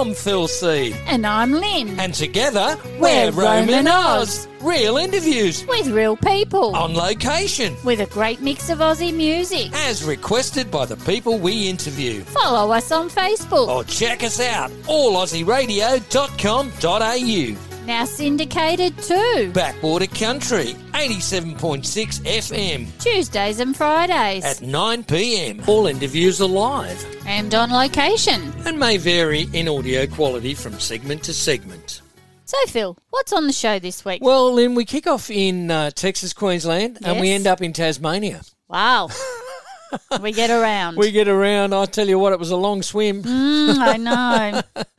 I'm Phil C. And I'm Lynn. And together, We're Roman Roman Oz. Real interviews. With real people. On location. With a great mix of Aussie music. As requested by the people we interview. Follow us on Facebook. Or check us out, allaussieradio.com.au. Now syndicated too. Backwater Country, 87.6 FM. Tuesdays and Fridays. At 9 p.m. All interviews are live. And on location. And may vary in audio quality from segment to segment. So, Phil, what's on the show this week? Well, Lynn, we kick off in Texas, Queensland, and we end up in Tasmania. Wow. We get around. We get around. I tell you what, it was a long swim. I know.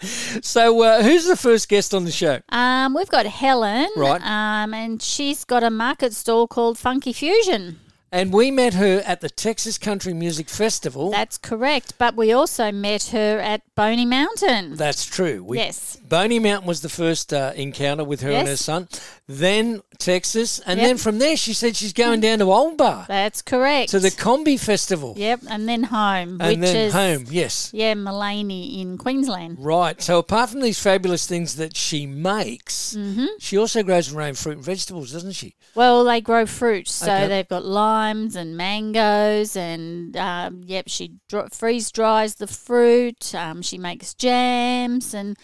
So who's the first guest on the show? We've got Helen. Right. And she's got a market stall called Funky Fusion. And we met her at the Texas Country Music Festival. That's correct. But we also met her at Boney Mountain. That's true. Yes. Boney Mountain was the first encounter with her and her son. Then Texas. And then from there she said she's going down to Old Bar. That's correct. To the Combi Festival. Yep. And then home. And then home, yes. Yeah, Mullaney in Queensland. Right. So apart from these fabulous things that she makes, she also grows her own fruit and vegetables, doesn't she? Well, they grow fruit. So they've got limes and mangoes and, she freeze dries the fruit. She makes jams and,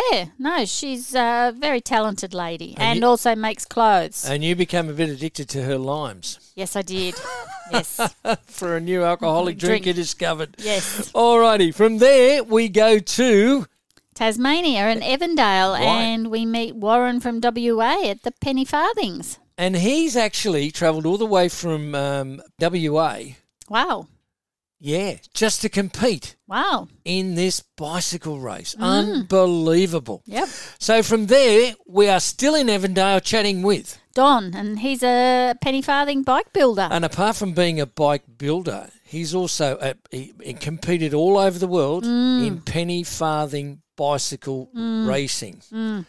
she's a very talented lady and also makes clothes. And you became a bit addicted to her limes. Yes, I did. Yes. For a new alcoholic drink you discovered. Yes. Alrighty. From there, we go to Tasmania and Evandale, and we meet Warren from WA at the Penny Farthings. And he's actually travelled all the way from WA. Wow. Yeah, just to compete. Wow. In this bicycle race. Unbelievable. Yep. So from there, we are still in Evandale chatting with Don, and he's a penny farthing bike builder. And apart from being a bike builder, he's also he competed all over the world in penny farthing bicycle racing.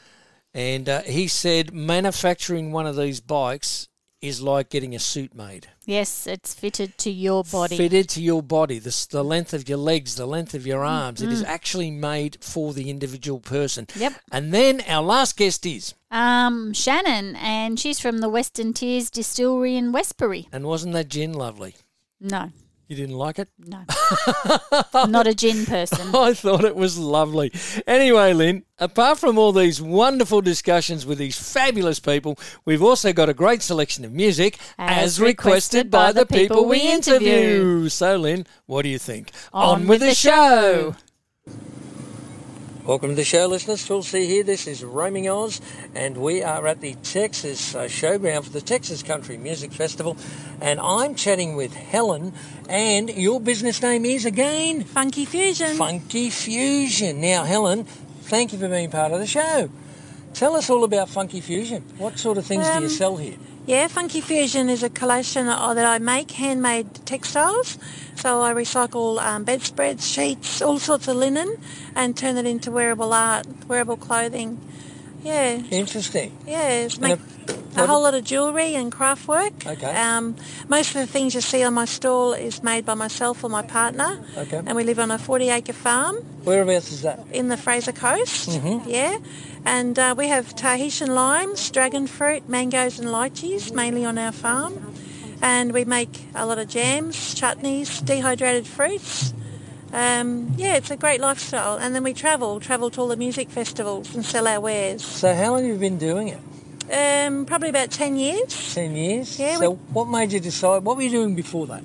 And he said manufacturing one of these bikes is like getting a suit made. Yes, it's fitted to your body. Fitted to your body, the length of your legs, the length of your arms. It is actually made for the individual person. Yep. And then our last guest is Shannon, and she's from the Western Tears Distillery in Westbury. And wasn't that gin lovely? No. You didn't like it? No. I'm not a gin person. I thought it was lovely. Anyway, Lynn, apart from all these wonderful discussions with these fabulous people, we've also got a great selection of music as requested by the people we interview. So, Lynn, what do you think? On with the show. Welcome to the show, listeners. Phil C here. This is Roaming Oz, and we are at the Texas showground for the Texas Country Music Festival, and I'm chatting with Helen, and your business name is, again? Funky Fusion. Funky Fusion. Now, Helen, thank you for being part of the show. Tell us all about Funky Fusion. What sort of things do you sell here? Yeah, Funky Fusion is a collection that I make, handmade textiles. So I recycle bedspreads, sheets, all sorts of linen, and turn it into wearable art, wearable clothing. Yeah. Interesting. Yeah, make a whole lot of jewellery and craft work. Okay. Most of the things you see on my stall is made by myself or my partner. Okay. And we live on a 40-acre farm. Whereabouts is that? In the Fraser Coast. Yeah. And we have Tahitian limes, dragon fruit, mangoes and lychees, mainly on our farm. And we make a lot of jams, chutneys, dehydrated fruits. It's a great lifestyle. And then we travel to all the music festivals and sell our wares. So how long have you been doing it? Probably about 10 years. 10 years? Yeah. So what made you decide? What were you doing before that?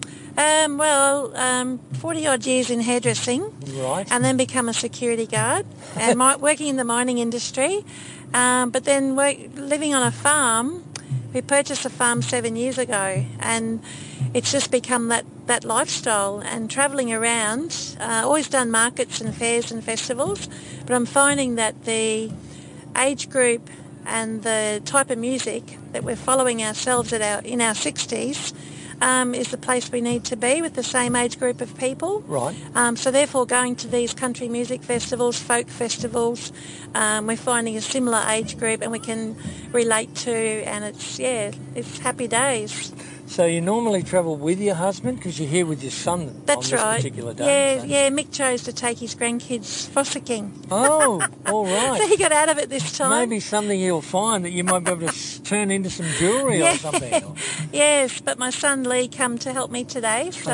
40-odd years in hairdressing. Right. And then become a security guard and working in the mining industry. But then living on a farm. We purchased a farm 7 years ago, and it's just become that lifestyle and travelling around. Always done markets and fairs and festivals, but I'm finding that the age group and the type of music that we're following ourselves in our 60s is the place we need to be with the same age group of people. Right. So therefore going to these country music festivals, folk festivals, we're finding a similar age group and we can relate to, and it's happy days. So you normally travel with your husband because you're here with your son That's on this right. particular day. Yeah, Mick chose to take his grandkids fossicking. Oh, all So right. he got out of it this time. Maybe something you'll find that you might be able to turn into some jewellery or something. Yes, but my son Lee come to help me today. So,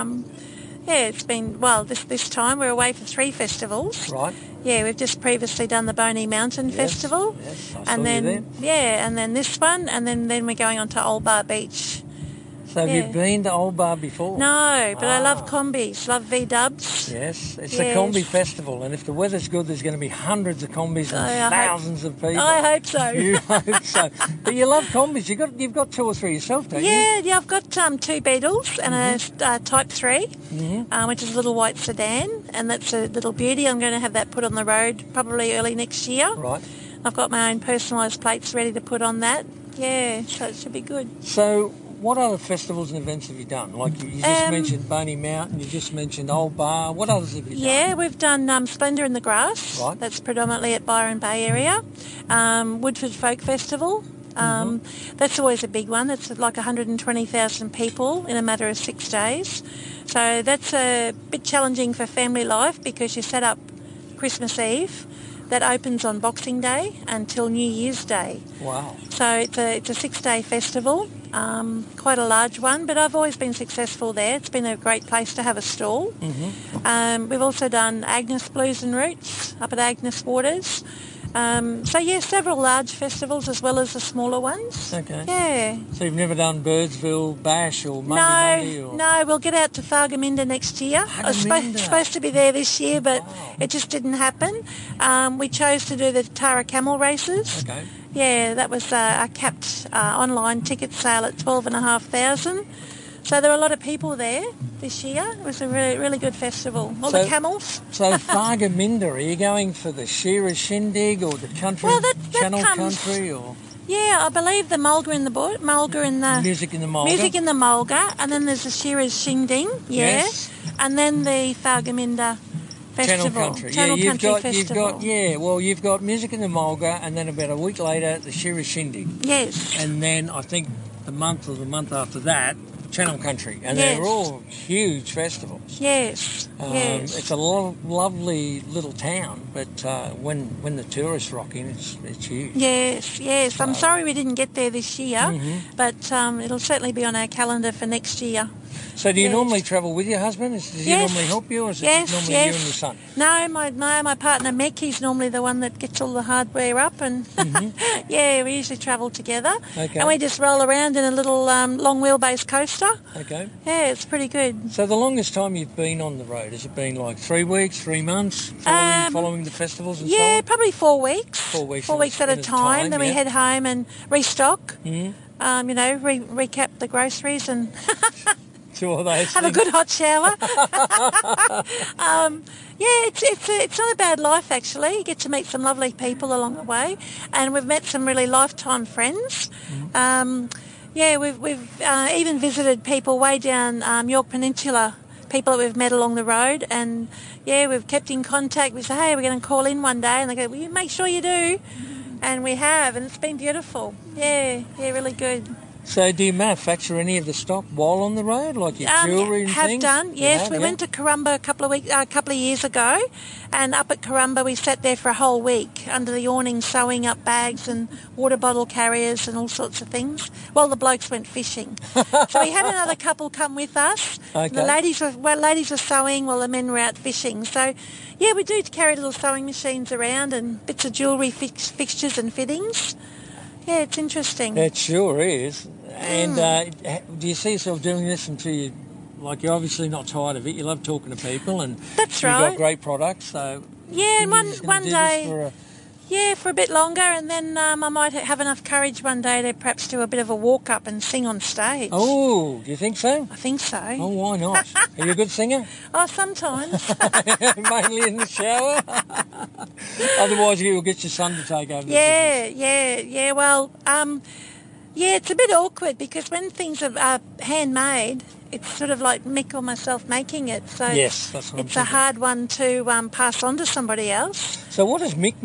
Okay. it's been, this time we're away for 3 festivals. Right. Yeah, we've just previously done the Boney Mountain Festival. Yes, I saw and you then there. yeah, and then this one, and then we're going on to Old Bar Beach. So have you been to Old Bar before? No, but I love combis, love V-dubs. Yes, it's the Yes. Combi Festival, and if the weather's good, there's going to be hundreds of combis and thousands of people. I hope so. You hope so. But you love combis. You've got 2 or 3 yourself, don't you? Yeah, I've got 2 Beetles and a Type 3, which is a little white sedan, and that's a little beauty. I'm going to have that put on the road probably early next year. Right. I've got my own personalised plates ready to put on that. Yeah, so it should be good. So what other festivals and events have you done? Like you just mentioned Boney Mountain, you just mentioned Old Bar. What others have you done? Yeah, we've done Splendour in the Grass. Right. That's predominantly at Byron Bay area. Woodford Folk Festival. That's always a big one. That's like 120,000 people in a matter of 6 days. So that's a bit challenging for family life because you set up Christmas Eve. That opens on Boxing Day until New Year's Day. Wow. So it's a 6-day festival, quite a large one, but I've always been successful there. It's been a great place to have a stall. We've also done Agnes Blues and Roots up at Agnes Waters. Several large festivals as well as the smaller ones. Okay. Yeah. So you've never done Birdsville Bash or Monday? No, we'll get out to Thargomindah next year. I was supposed to be there this year, but it just didn't happen. We chose to do the Tara Camel races. Okay. Yeah, that was a capped online ticket sale at 12,500. So there were a lot of people there this year. It was a really, really good festival. All the camels. So Thargomindah, are you going for the Shearer Shindig or the country, Well, that Channel comes- Country or Yeah, I believe the Mulga in the Music in the Mulga? Music in the Mulga, and then there's the Shearer's Shingding, Yes. and then the Thargomindah Festival. Channel Country. Channel Country you've Festival. got got Music in the Mulga, and then about a week later the Shearer Shindig. Yes. And then I think the month after that, Channel Country, and Yes. they're all huge festivals. Yes. Yes. It's a lovely little town, but when the tourists rock in, it's huge. Yes. I'm sorry we didn't get there this year, but it'll certainly be on our calendar for next year. So do you Yes. normally travel with your husband? Does he Yes. normally help you, or is Yes, it normally yes. you and your son? No, my partner Mick, he's normally the one that gets all the hardware up, and yeah, we usually travel together. Okay. And we just roll around in a little long wheelbase coaster. Okay. Yeah, it's pretty good. So the longest time you've been on the road, has it been like 3 weeks, 3 months, following the festivals and so Yeah, on? probably 4 weeks. 4 weeks. 4 weeks at a time. Then we yeah. head home and restock. Recap the groceries and Two of those have a things. good hot shower. It's not a bad life actually. You get to meet some lovely people along the way, and we've met some really lifetime friends. We've even visited people way down York Peninsula, people that we've met along the road, and we've kept in contact. We say, hey, we're going to call in one day, and they go, well, you make sure you do, and we have, and it's been beautiful. Yeah, really good. So do you manufacture any of the stock while on the road, like your jewellery and have things? done, yes. We went to Corumba a couple of years ago, and up at Corumba we sat there for a whole week under the awning sewing up bags and water bottle carriers and all sorts of things while the blokes went fishing. So we had another couple come with us. Okay. The ladies were sewing while the men were out fishing. So yeah, we do carry little sewing machines around and bits of jewellery fixtures and fittings. Yeah, it's interesting. It sure is. And do you see yourself doing this until you're obviously not tired of it? You love talking to people, and That's you've right. got great products. So Yeah, and you're just gonna one do day, this for a bit longer, and then I might have enough courage one day to perhaps do a bit of a walk up and sing on stage. Oh, do you think so? I think so. Oh, why not? Are you a good singer? Oh, sometimes. Mainly in the shower. Otherwise, you'll get your son to take over. Yeah. Well, it's a bit awkward because when things are handmade, it's sort of like Mick or myself making it. So Yes, that's what I'm it's a thinking. hard one to pass on to somebody else. So what does Mick make?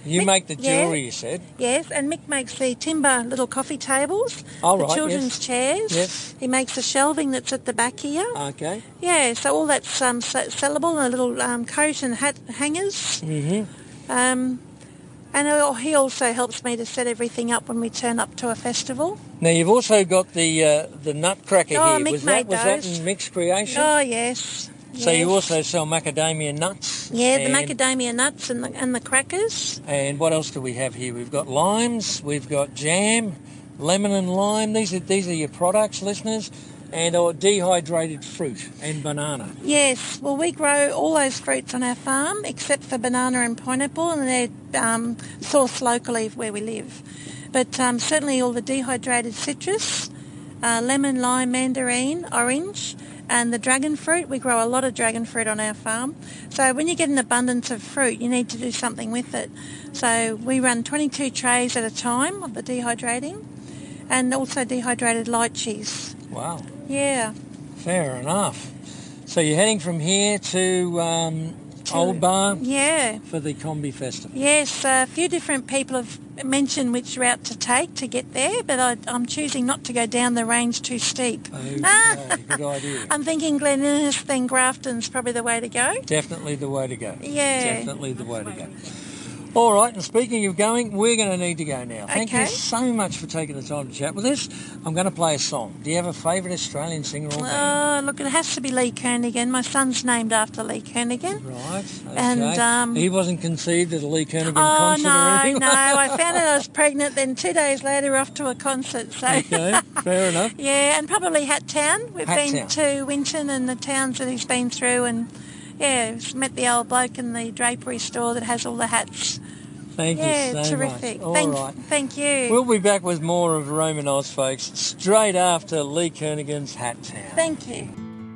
You make the jewellery, you said. Yes, and Mick makes the timber little coffee tables, the children's chairs. Yes. He makes the shelving that's at the back here. Okay. Yeah, so all that's sellable, and a little coat and hat hangers. Mm-hmm. And he also helps me to set everything up when we turn up to a festival. Now, you've also got the nutcracker here. Mick was made that those. in Mick's creation? Oh, yes. So you also sell macadamia nuts? Yeah, the macadamia nuts and the crackers. And what else do we have here? We've got limes, we've got jam, lemon and lime. These are your products, listeners. And dehydrated fruit and banana. Yes, well, we grow all those fruits on our farm except for banana and pineapple, and they're sourced locally where we live. But certainly all the dehydrated citrus, lemon, lime, mandarin, orange, and the dragon fruit. We grow a lot of dragon fruit on our farm. So when you get an abundance of fruit, you need to do something with it. So we run 22 trays at a time of the dehydrating, and also dehydrated lychees. Wow. Yeah. Fair enough. So you're heading from here to Old Bar for the Combi Festival. Yes, a few different people have mentioned which route to take to get there, but I'm choosing not to go down the range too steep. Okay, good idea. I'm thinking Glen Innes, then Grafton's probably the way to go. Definitely the way to go. Yeah. Definitely the way to go. All right, and speaking of going, we're going to need to go now. Thank you so much for taking the time to chat with us. I'm going to play a song. Do you have a favourite Australian singer or band? Look, it has to be Lee Kernaghan. My son's named after Lee Kernaghan. Right, okay. And, he wasn't conceived at a Lee Kernaghan concert or anything? No, I found out I was pregnant, then 2 days later off to a concert. So. Okay, fair enough. Yeah, and probably Hattown. We've been to Winton and the towns that he's been through, and, met the old bloke in the drapery store that has all the hats. Thank you so terrific. much. All right. Thank you. We'll be back with more of Roman Oz, folks, straight after Lee Kernaghan's Hattown. Thank you.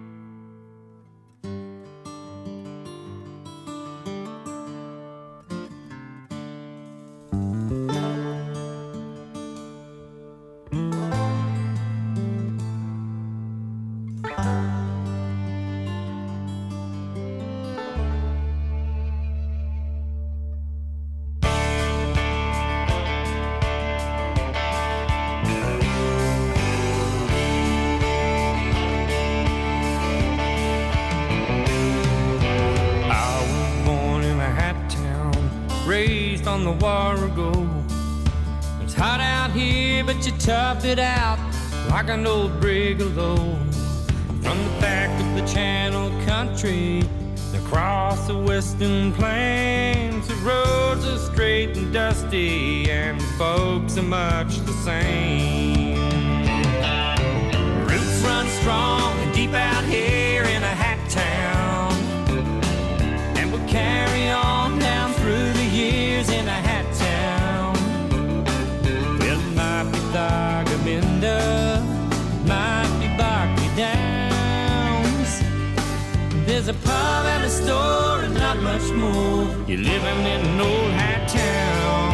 On the Warrego. It's hot out here, but you tough it out like an old brigalow. From the back of the Channel Country across the western plains, the roads are straight and dusty, and the folks are much the same. Roots run strong and deep out here in a hat town, and we'll carry on down through the years in a hat town. Well, it might be Thargomindah, might be Barkley Downs. There's a pub and a store and not much more. You're living in an old hat town.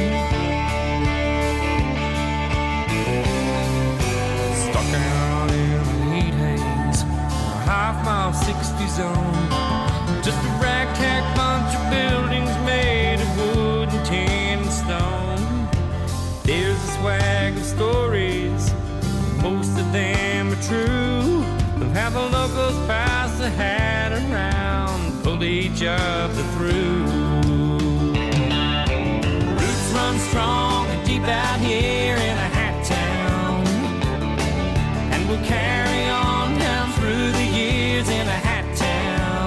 Stuck out in the heat haze, a half-mile 60 zone. Just a ragtag bunch of buildings made of wood and tin and stone. There's a swag of stories, most of them are true, of how the locals pass the hat around, pulled each other through. Roots run strong and deep out here in a hat town, and we'll carry on down through the years in a hat town.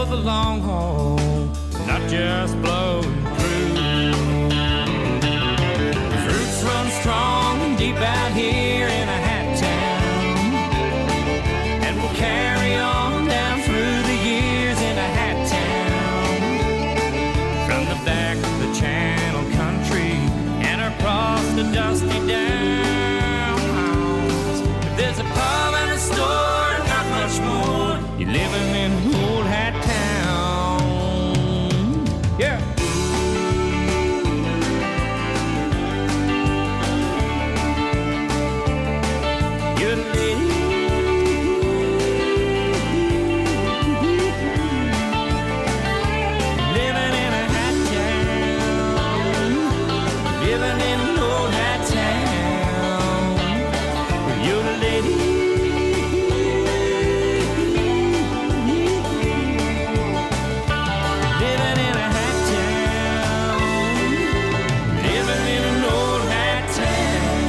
the long haul, not just blowing through. Roots run strong and deep out here in a hat town, and we'll carry on down through the years in a hat town. From the back of the Channel Country and across the dusty downs. If there's a pub and a store and not much more, you're living in an old hat town. Yeah. You're the lady. Living in a hat town. Living in an old hat town. You're the lady. Living in a hat town. Living in an old hat town.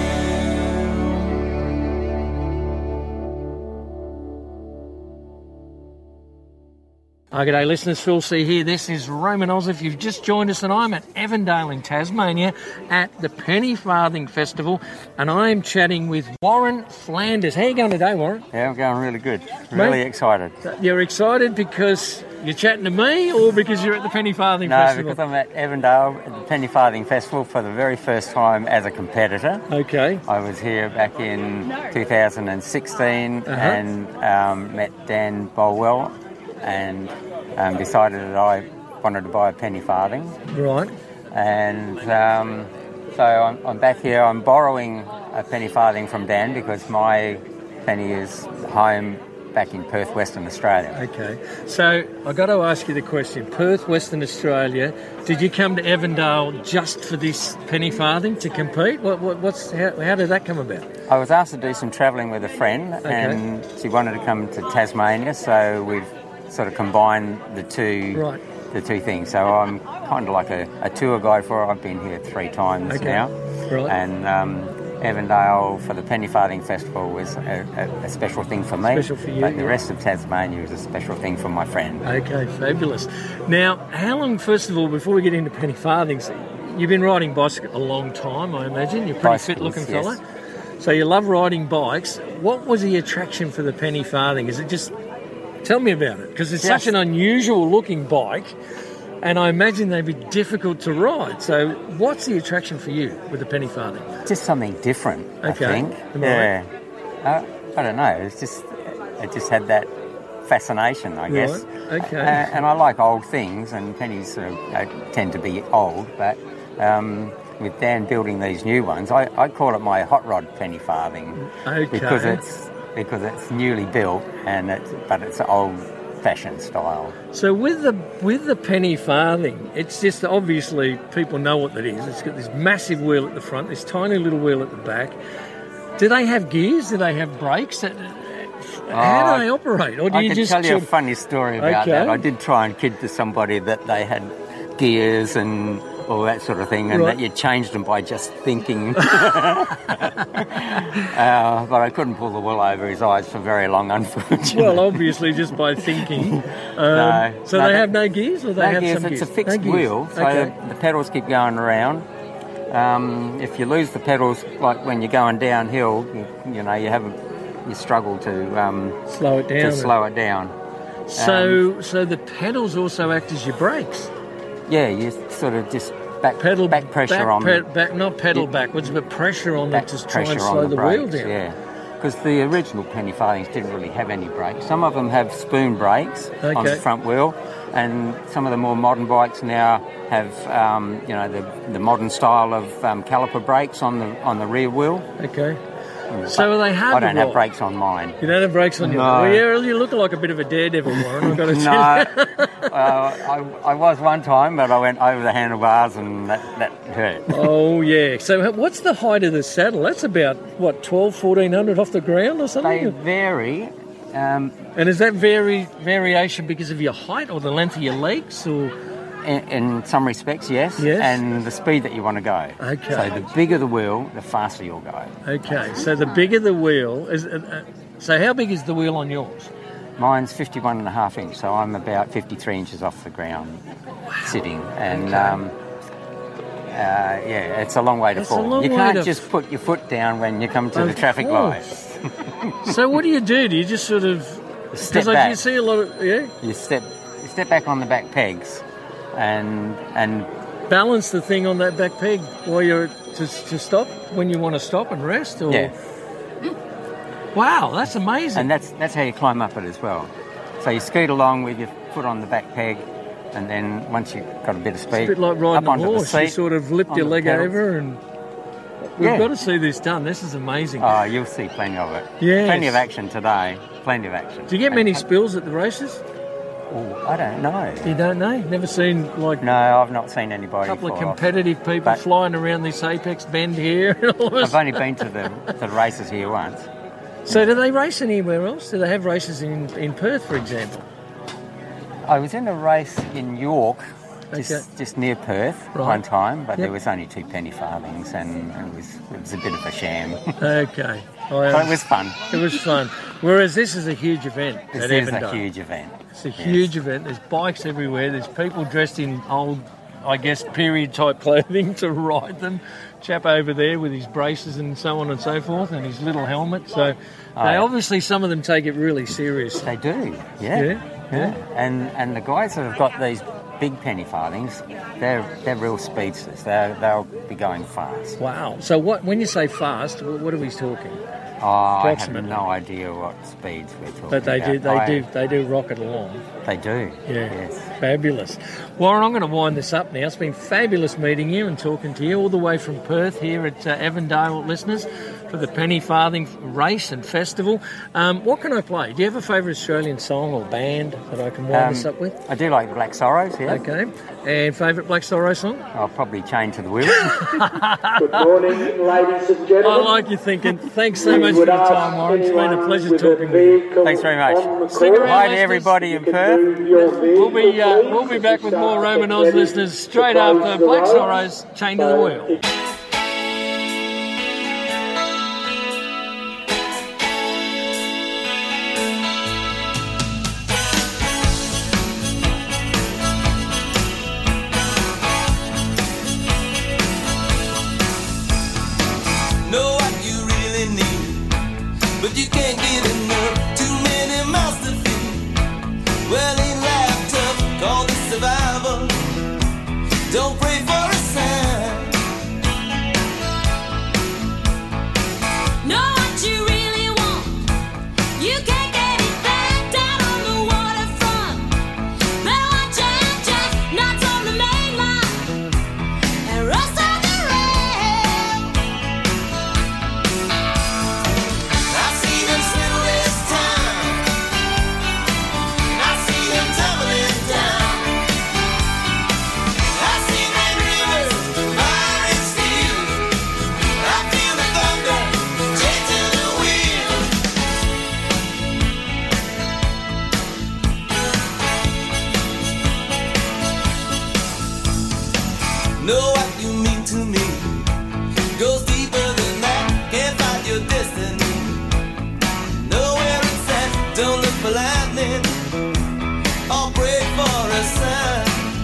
G'day listeners, Phil C here. This is Roman Oz. If you've just joined us, and I'm at Avondale in Tasmania at the Penny Farthing Festival, and I am chatting with Warren Flanders. How are you going today, Warren? Yeah, I'm going really good. Really excited. You're excited because you're chatting to me, or because you're at the Penny Farthing No, Festival? because I'm at Avondale at the Penny Farthing Festival for the very first time as a competitor. Okay. I was here back in 2016 and met Dan Bolwell and decided that I wanted to buy a penny farthing. Right. And so I'm back here. I'm borrowing a penny farthing from Dan because my penny is home back in Perth, Western Australia. Okay. So I got to ask you the question. Perth, Western Australia. Did you come to Avondale just for this penny farthing to compete? How did that come about? I was asked to do some travelling with a friend, and she wanted to come to Tasmania, so we've sort of combined the two things. So I'm kind of like a tour guide for her. I've been here 3 times now. Right. And Avondale for the Penny Farthing Festival was a special thing for me. Special for you, But the rest of Tasmania is a special thing for my friend. Okay, fabulous. Now, how long, first of all, before we get into penny farthings, you've been riding bicycle a long time, I imagine. You're a pretty fit-looking fella. Yes. So you love riding bikes. What was the attraction for the penny farthing? Is it just... Tell me about it, because it's such an unusual-looking bike, and I imagine they'd be difficult to ride. So what's the attraction for you with the penny farthing? Just something different, I think. Right. I don't know. It just had that fascination, I guess. Right. Okay. And I like old things, and pennies sort of tend to be old, but with Dan building these new ones, I call it my hot rod penny farthing. Okay. Because it's newly built, but it's old-fashioned style. So with the penny farthing, it's just obviously people know what that is. It's got this massive wheel at the front, this tiny little wheel at the back. Do they have gears? Do they have brakes? How do they operate? Or do you just tell you a funny story about that. I did try and kid to somebody that they had gears and all that sort of thing, and that you changed them by just thinking. But I couldn't pull the wool over his eyes for very long, unfortunately. Well, obviously, just by thinking. So they have no gears, or they have gears, some gears? It's a fixed wheel, so the pedals keep going around. If you lose the pedals, like when you're going downhill, you struggle to slow it down. So the pedals also act as your brakes. Yeah, you sort of just back pressure on them. Not pedal backwards, but pressure on them to try and slow the wheel down. Yeah, because the original penny farthings didn't really have any brakes. Some of them have spoon brakes on the front wheel, and some of the more modern bikes now have the modern style of caliper brakes on the rear wheel. Okay. So are they hard I don't have brakes on mine. You don't have brakes on yours? No. Well, yeah, you look like a bit of a daredevil, Warren, I've got to tell you. I was one time, but I went over the handlebars and that hurt. Oh, yeah. So what's the height of the saddle? That's about, 1,200-1,400 off the ground or something? They vary. And is that variation because of your height or the length of your legs? Or In some respects, yes. And the speed that you want to go. Okay. So the bigger the wheel, the faster you'll go. Okay, so the bigger the wheel is. So how big is the wheel on yours? Mine's 51.5 inch, so I'm about 53 inches off the ground sitting. And, it's a long way to fall. You can't just put your foot down when you come to the traffic lights. So what do? Do you just sort of... Step back. You see a lot of... Yeah? You step back on the back pegs and balance the thing on that back peg while you're to stop when you want to stop and rest. Or... Yeah. Wow, that's amazing. And that's how you climb up it as well. So you scoot along with your foot on the back peg, and then once you've got a bit of speed, it's a bit like riding up a horse. You sort of lift your leg over and... We've got to see this done. This is amazing. Oh, you'll see plenty of it. Yes. Plenty of action today. Plenty of action. Do you get many spills at the races? Oh, I don't know. You don't know? Never seen like... No, I've not seen anybody. A couple of competitive people flying around this Apex Bend here. I've only been to the races here once. So do they race anywhere else? Do they have races in Perth, for example? I was in a race in York, just near Perth one time, but there was only 2 penny farthings, and it was a bit of a sham. Okay. But it was fun. It was fun. Whereas this is a huge event. This is a huge event. It's a huge event. There's bikes everywhere. There's people dressed in old, I guess, period-type clothing to ride them. Chap over there with his braces and so on and so forth, and his little helmet. So obviously some of them take it really serious. They do, yeah. And the guys that have got these big penny farthings, they're real speedsters. They'll be going fast. Wow. So when you say fast, what are we talking? I have no idea what speeds we're talking about. But they do rocket along. They do. Yeah. Yes. Fabulous. Warren, I'm going to wind this up now. It's been fabulous meeting you and talking to you all the way from Perth here at Avondale, listeners, for the Penny Farthing race and festival. What can I play? Do you have a favourite Australian song or band that I can wind this up with? I do like the Black Sorrows, yeah. Okay. And favourite Black Sorrow song? I'll probably Chain to the Wheel. Good morning, ladies and gentlemen. I like your thinking. Thanks so much for your time, Warren. It's been a pleasure talking with you. Thanks very much. Stick around, hi to everybody in Perth. We'll be back with more Roman Oz listeners straight after Black Sorrows, Chain to the Wheel. Know what you really need, but you can't get enough. Too many mouths to feed. Well, ain't life tough? Call this survival. Don't pray for a sign. Know what you really want. You can't get it back down on the waterfront. Better watch out, just knots on the main line and rust on the rail. I see them swim this time, and I see them tumbling down. I see them rivers, fire and steel. I feel the thunder, chained to the wheel. Know what you mean to me. Goes deeper than that. Can't find your destiny. Know where it's at. Don't look for lightning or pray for a sign.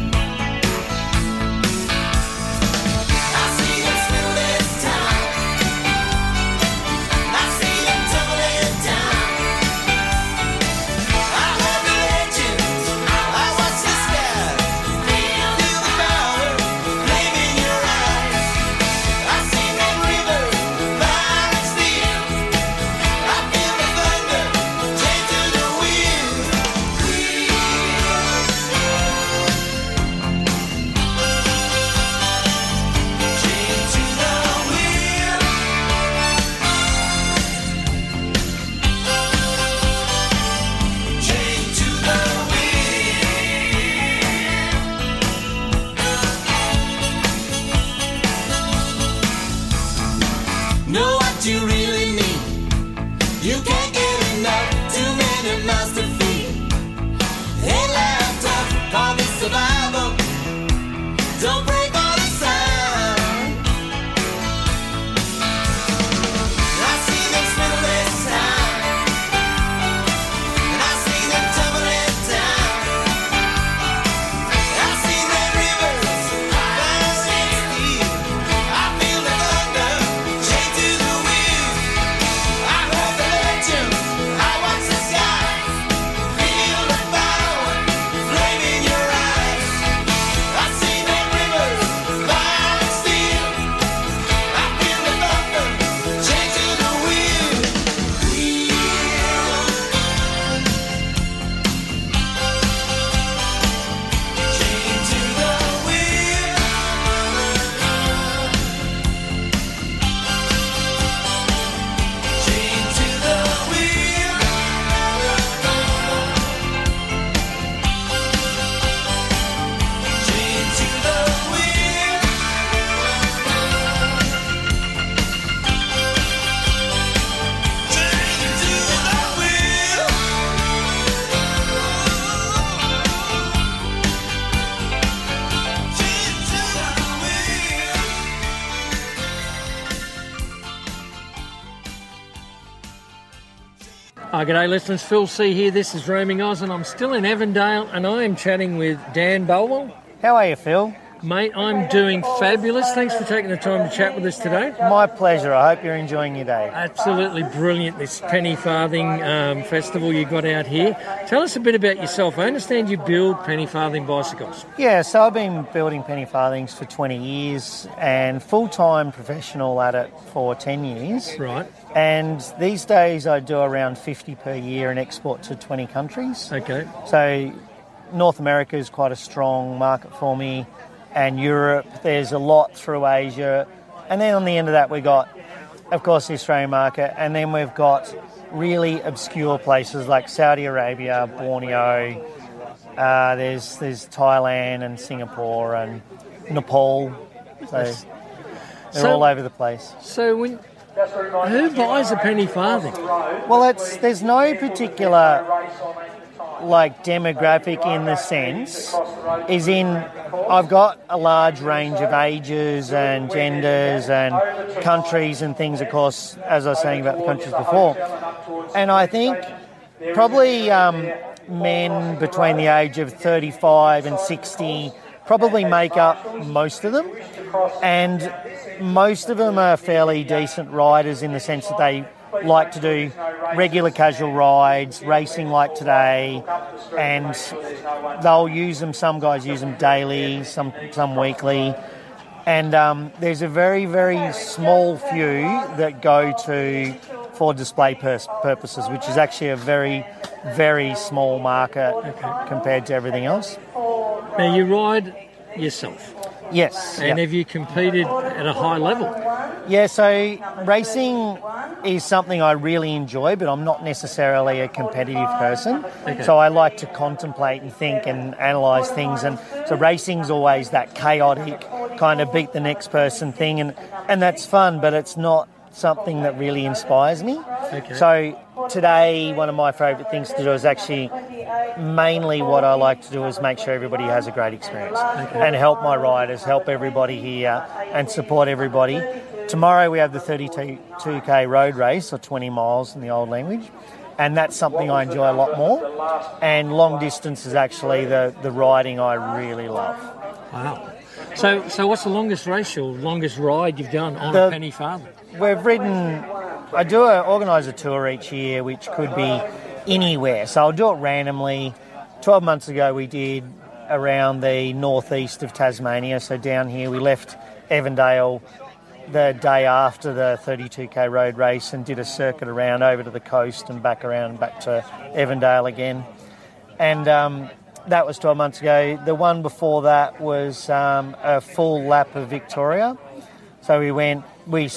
I see them swim this time. I see them tumbling down. I heard the legends. I watch the sky. Feel the power. Blame in your Hi, g'day listeners. Phil C here. This is Roaming Oz, and I'm still in Avondale, and I am chatting with Dan Bolwell. How are you, Phil? Mate, I'm doing fabulous. Thanks for taking the time to chat with us today. My pleasure. I hope you're enjoying your day. Absolutely brilliant, this penny farthing festival you got out here. Tell us a bit about yourself. I understand you build penny farthing bicycles. Yeah, so I've been building penny farthings for 20 years and full-time professional at it for 10 years. Right. And these days I do around 50 per year and export to 20 countries. Okay. So North America is quite a strong market for me, and Europe, there's a lot through Asia. And then on the end of that, we got, of course, the Australian market, and then we've got really obscure places like Saudi Arabia, Borneo, there's Thailand and Singapore and Nepal. So they're all over the place. So who buys a penny farthing? Well, there's no particular demographic in the sense, is in I've got a large range of ages and genders and countries and things, of course, as I was saying about the countries before. And I think probably men between the age of 35 and 60 probably make up most of them. And most of them are fairly decent riders in the sense that they like to do regular casual rides, racing like today, and they'll use them. Some guys use them daily, some weekly, and there's a very, very small few that go for display purposes, which is actually a very, very small market compared to everything else. Now you ride yourself. Yes. And have you competed at a high level? Yeah, so racing is something I really enjoy, but I'm not necessarily a competitive person. Okay. So I like to contemplate and think and analyse things. And so racing's always that chaotic kind of beat the next person thing. And that's fun, but it's not something that really inspires me. Okay. So today, one of my favourite things to do is actually mainly what I like to do is make sure everybody has a great experience and help my riders, help everybody here and support everybody. Tomorrow we have the 32k road race, or 20 miles in the old language, and that's something I enjoy a lot more. And long distance is actually the riding I really love. Wow. So what's the longest race or longest ride you've done on a penny farthing? We've ridden, I organise a tour each year, which could be anywhere. So I'll do it randomly. 12 months ago we did around the northeast of Tasmania. So down here we left Avondale the day after the 32k road race and did a circuit around over to the coast and back around and back to Avondale again. And that was 12 months ago. The one before that was a full lap of Victoria. So we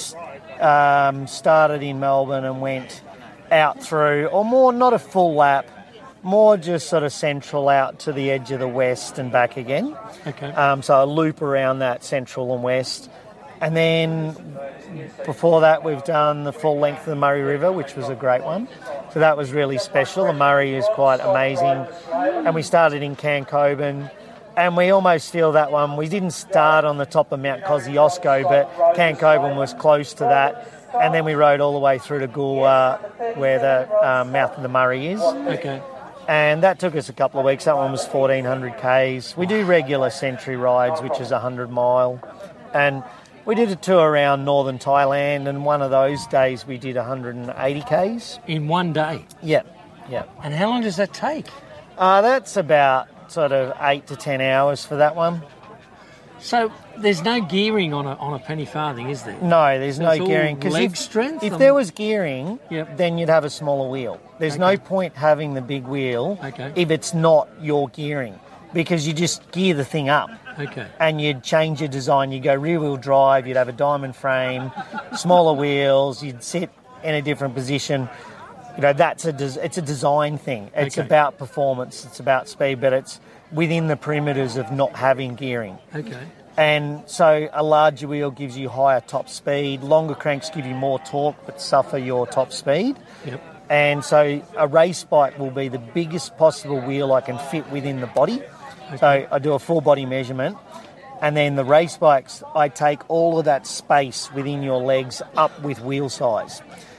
started in Melbourne and went out through, or more, not a full lap, more just sort of central out to the edge of the west and back again. Okay. So a loop around that central and west. And then before that, we've done the full length of the Murray River, which was a great one. So that was really special. The Murray is quite amazing. And we started in Cancoban, and we almost feel that one. We didn't start on the top of Mount Kosciuszko, but Cancoban was close to that. And then we rode all the way through to Goolwa, where the mouth of the Murray is. Okay. And that took us a couple of weeks. That one was 1,400 Ks. We do regular century rides, which is 100 mile. And we did a tour around northern Thailand, and one of those days we did 180 Ks. In one day? Yeah. And how long does that take? That's about sort of 8 to 10 hours for that one. So there's no gearing on a penny farthing, is there? No, there's So no it's all gearing. leg strength? If there was gearing, Yep. then you'd have a smaller wheel. There's no point having the big wheel if it's not your gearing, because you just gear the thing up. Okay. And you'd change your design. You'd go rear-wheel drive, you'd have a diamond frame, smaller wheels, you'd sit in a different position. You know, it's a design thing. It's about performance, it's about speed, but it's within the perimeters of not having gearing. Okay. And so a larger wheel gives you higher top speed, longer cranks give you more torque but suffer your top speed. Yep. And so a race bike will be the biggest possible wheel I can fit within the body. So I do a full body measurement, and then the race bikes, I take all of that space within your legs up with wheel size.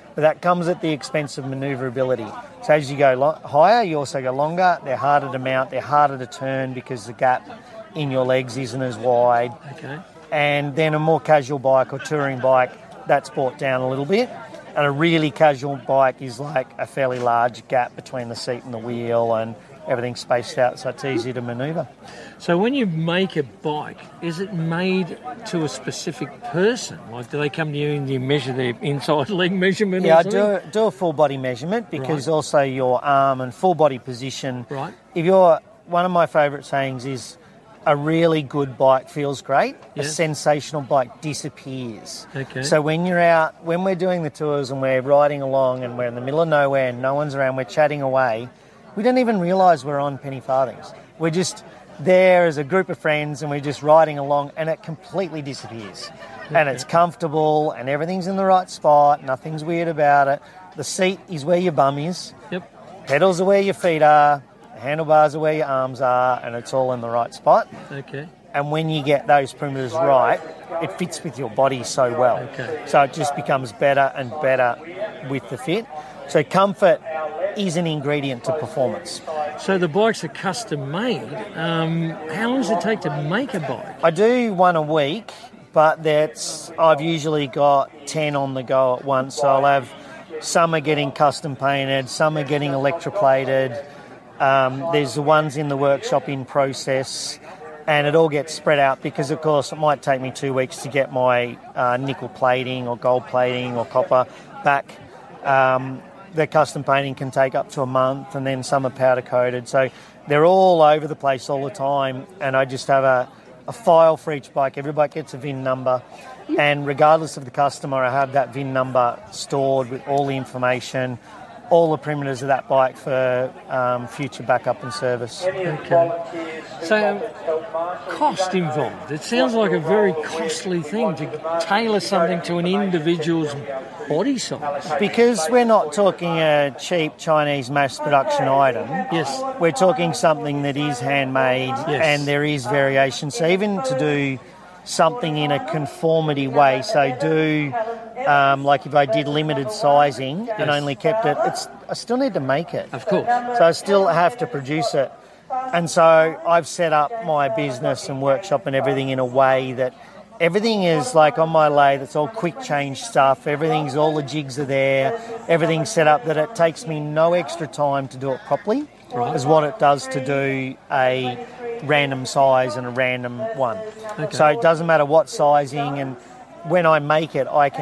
but that comes at the expense of manoeuvrability. So as you go higher, you also go longer. They're harder to mount. They're harder to turn because the gap in your legs isn't as wide. Okay. And then a more casual bike or touring bike, that's brought down a little bit. And a really casual bike is like a fairly large gap between the seat and the wheel, and everything's spaced out so it's easy to manoeuvre. So when you make a bike, is it made to a specific person? Like, do they come to you and you measure their inside leg measurement? Yeah, or something? I do a full body measurement because also your arm and full body position. Right. One of my favourite sayings is, a really good bike feels great. Yes. A sensational bike disappears. Okay. So when we're doing the tours and we're riding along and we're in the middle of nowhere and no one's around, we're chatting away, we don't even realise we're on penny farthings. We're just there as a group of friends and we're just riding along and it completely disappears. Okay. And it's comfortable and everything's in the right spot, nothing's weird about it. The seat is where your bum is. Yep. Pedals are where your feet are. Handlebars are where your arms are, and it's all in the right spot. Okay. And when you get those perimeters right, it fits with your body so well. Okay. So it just becomes better and better with the fit. So comfort is an ingredient to performance. So the bikes are custom made. How long does it take to make a bike? I do one a week, but I've usually got 10 on the go at once. So I'll have some are getting custom painted, some are getting electroplated. There's the ones in the workshop in process, and it all gets spread out because, of course, it might take me 2 weeks to get my nickel plating or gold plating or copper back. The custom painting can take up to a month, and then some are powder coated. So they're all over the place all the time, and I just have a file for each bike. Every bike gets a VIN number, and regardless of the customer, I have that VIN number stored with all the information, all the perimeters of that bike for future backup and service. Okay. So, cost involved. It sounds like a very costly thing to tailor something to an individual's body size. Because we're not talking a cheap Chinese mass production item. Yes. We're talking something that is handmade, yes, and there is variation. So even to do something in a conformity way, so like if I did limited sizing and only kept it, I still need to make it. Of course. So I still have to produce it. And so I've set up my business and workshop and everything in a way that everything is like on my lathe, it's all quick change stuff, all the jigs are there, everything's set up that it takes me no extra time to do it properly, is what it does to do a random size and a random one. Okay. So it doesn't matter what sizing, and when I make it, I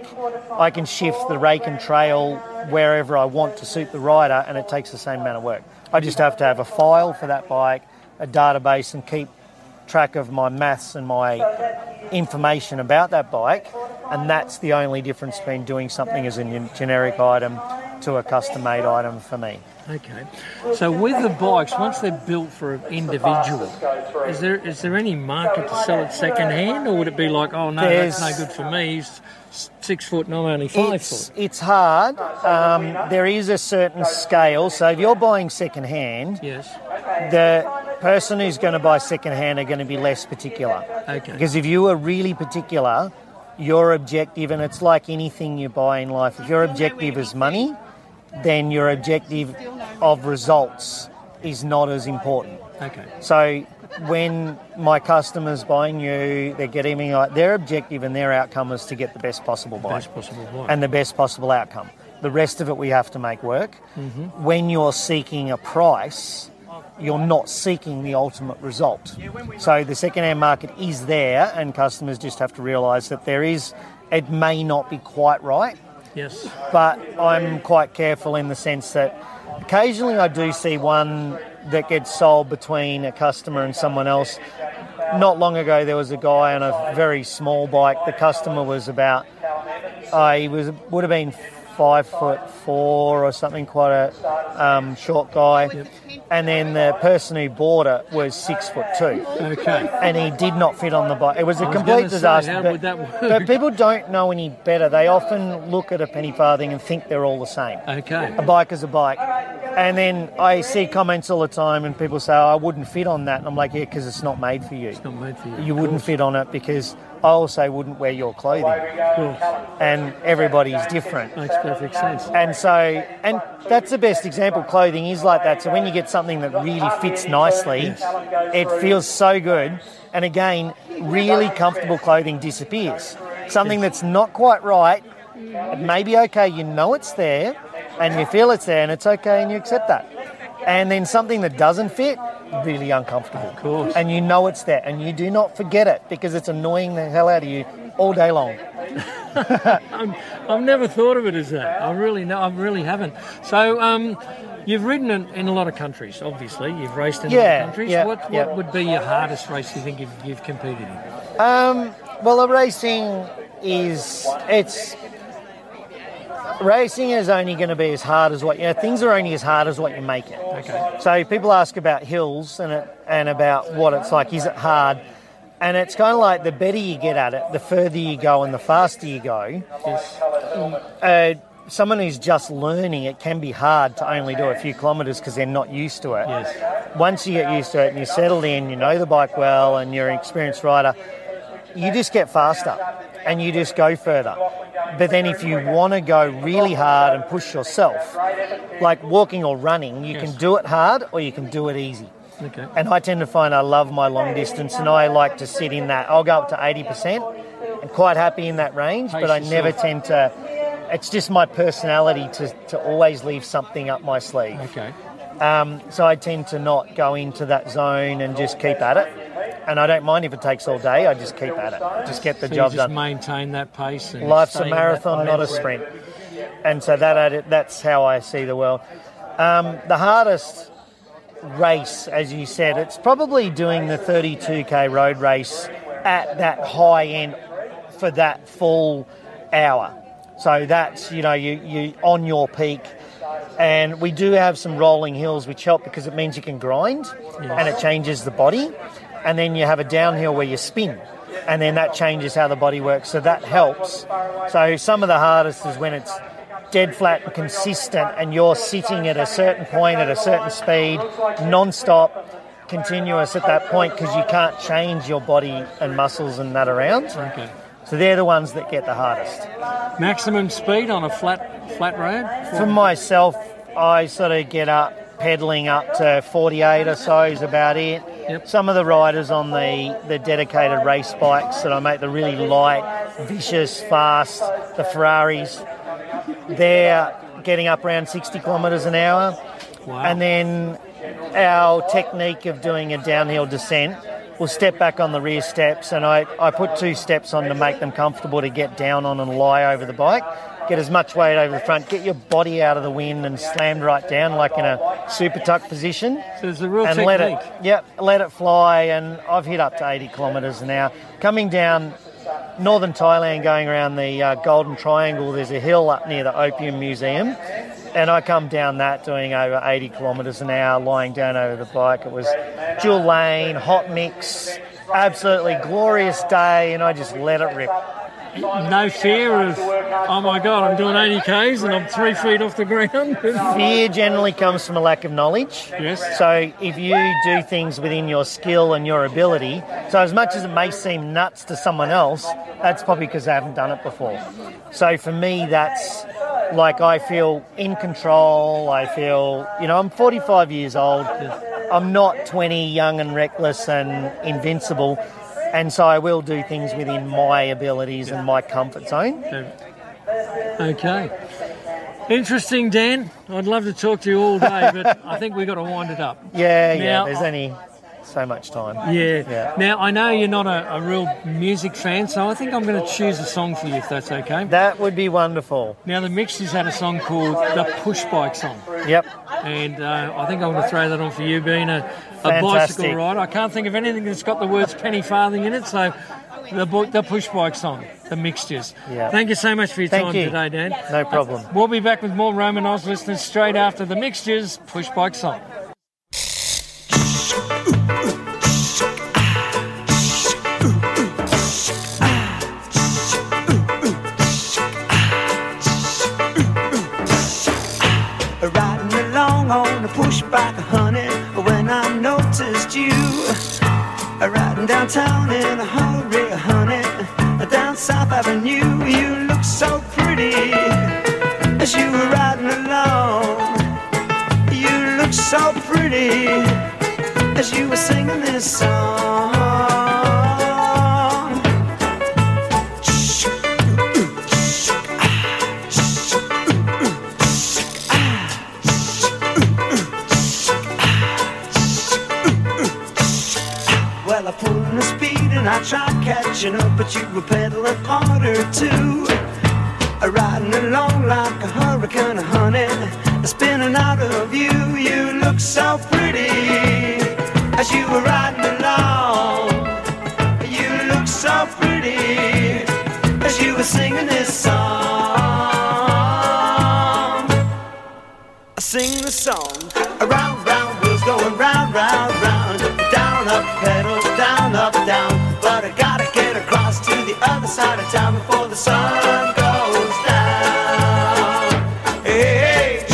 can shift the rake and trail wherever I want to suit the rider, and it takes the same amount of work. I just have to have a file for that bike, a database, and keep track of my maths and my information about that bike, and that's the only difference between doing something as a generic item to a custom-made item for me. Okay. So with the bikes, once they're built for an individual, is there any market to sell it second-hand, or would it be like, oh, no, that's no good for me, he's 6 foot and I'm only 5 foot? It's hard. There is a certain scale. So if you're buying second-hand, yes, the person who's going to buy second-hand are going to be less particular. Okay. Because if you are really particular, your objective, and it's like anything you buy in life, if your objective is money, then your objective of results is not as important. Okay. So when my customers buying you, they're getting me like their objective and their outcome is to get the best possible bike. And the best possible outcome. The rest of it we have to make work. Mm-hmm. When you're seeking a price, you're not seeking the ultimate result. So the second-hand market is there, and customers just have to realise that it may not be quite right. Yes. But I'm quite careful in the sense that occasionally I do see one that gets sold between a customer and someone else. Not long ago there was a guy on a very small bike. The customer was would have been 5'4" or something, quite a short guy. Yep. And then the person who bought it was 6'2". Okay. And he did not fit on the bike. It was a complete disaster. How would that work? But people don't know any better. They often look at a penny farthing and think they're all the same. Okay. A bike is a bike. And then I see comments all the time and people say, I wouldn't fit on that. And I'm like, yeah, because it's not made for you. It's not made for you. You wouldn't fit on it because I also wouldn't wear your clothing. Of course. And everybody's different. Makes perfect sense. And that's the best example. Clothing is like that. So when you get something that really fits nicely, it feels so good. And again, really comfortable clothing disappears. Something that's not quite right, it may be okay, you know it's there, and you feel it's there, and it's okay, and you accept that. And then something that doesn't fit, really uncomfortable. Of course. And you know it's there, and you do not forget it because it's annoying the hell out of you all day long. I've never thought of it as that. I really haven't. So you've ridden in a lot of countries, obviously. You've raced in a lot of countries. What would be your hardest race you think you've competed in? Well, the racing is only going to be as hard as things are only as hard as what you make it. Okay. So people ask about hills and about what it's like. Is it hard? And it's kind of like the better you get at it, the further you go and the faster you go. Yes. Someone who's just learning, it can be hard to only do a few kilometres because they're not used to it. Yes. Once you get used to it and you settle in, you know the bike well and you're an experienced rider, you just get faster and you just go further. But then if you want to go really hard and push yourself, like walking or running, you can do it hard or you can do it easy. Okay. And I tend to find I love my long distance and I like to sit in that. I'll go up to 80%. I'm quite happy in that range, but I never tend to... It's just my personality to always leave something up my sleeve. Okay. So I tend to not go into that zone and just keep at it. And I don't mind if it takes all day, I just keep at it. Just get the job done. Maintain that pace. And Life's a marathon, not a sprint. And so that's how I see the world. The hardest race, as you said, it's probably doing the 32K road race at that high end for that full hour. So that's, you on your peak. And we do have some rolling hills which help because it means you can grind and it changes the body. And then you have a downhill where you spin and then that changes how the body works. So that helps. So some of the hardest is when it's dead flat and consistent and you're sitting at a certain point at a certain speed, non-stop, continuous at that point because you can't change your body and muscles and that around. Okay. So they're the ones that get the hardest. Maximum speed on a flat road? For myself, I sort of get up pedalling up to 48 or so is about it. Yep. Some of the riders on the dedicated race bikes that I make, the really light, vicious, fast, the Ferraris, they're getting up around 60 kilometres an hour. Wow. And then our technique of doing a downhill descent, we'll step back on the rear steps and I put 2 steps on to make them comfortable to get down on and lie over the bike. Get as much weight over the front, get your body out of the wind and slammed right down like in a super tuck position. So it's a real and technique. Let it fly, and I've hit up to 80 kilometres an hour. Coming down northern Thailand, going around the Golden Triangle, there's a hill up near the Opium Museum, and I come down that doing over 80 kilometres an hour, lying down over the bike. It was dual lane, hot mix, absolutely glorious day, and I just let it rip. No fear of, oh my God, I'm doing 80 Ks and I'm 3 feet off the ground? Fear generally comes from a lack of knowledge. Yes. So if you do things within your skill and your ability, so as much as it may seem nuts to someone else, that's probably because they haven't done it before. So for me, that's like I feel in control. I feel, I'm 45 years old. I'm not 20, young and reckless and invincible. And so I will do things within my abilities and my comfort zone. Okay. Interesting, Dan. I'd love to talk to you all day, but I think we've got to wind it up. Yeah. There's only so much time. Yeah. Now, I know you're not a real music fan, so I think I'm going to choose a song for you, if that's okay. That would be wonderful. Now, the Mixtures had a song called The Push Bike Song. Yep. And I think I'm going to throw that on for you, being a bicycle rider. I can't think of anything that's got the words penny farthing in it, so the Push Bike Song, The Mixtures. Yeah. Thank you so much for your time today, Dan. No problem. We'll be back with more Roman Oz listeners straight after The Mixtures, Push Bike Song. Riding along on assist you. Riding downtown in a hurry, honey. Down South Avenue, you look so pretty as you were riding along. You look so pretty as you were singing this song. Well, I pulled in the speed and I tried catching up, but you were pedaling harder too. Riding along like a hurricane, honey, spinning out of you. You look so pretty as you were riding along. You look so pretty as you were singing this song. I sing the song, around, round, wheels going round, round, round. Down, up, pedals, down, up, down. But I gotta get across to the other side of town before the sun goes down. Hey,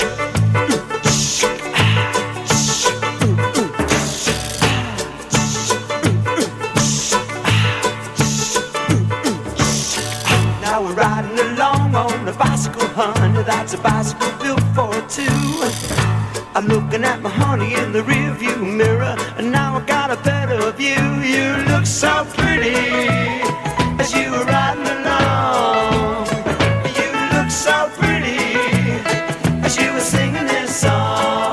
now we're riding along on a bicycle, honey. That's a bicycle built for two. I'm looking at my honey in the rearview mirror, and now I got a better view. You look so pretty as you were riding along. You look so pretty as you were singing this song.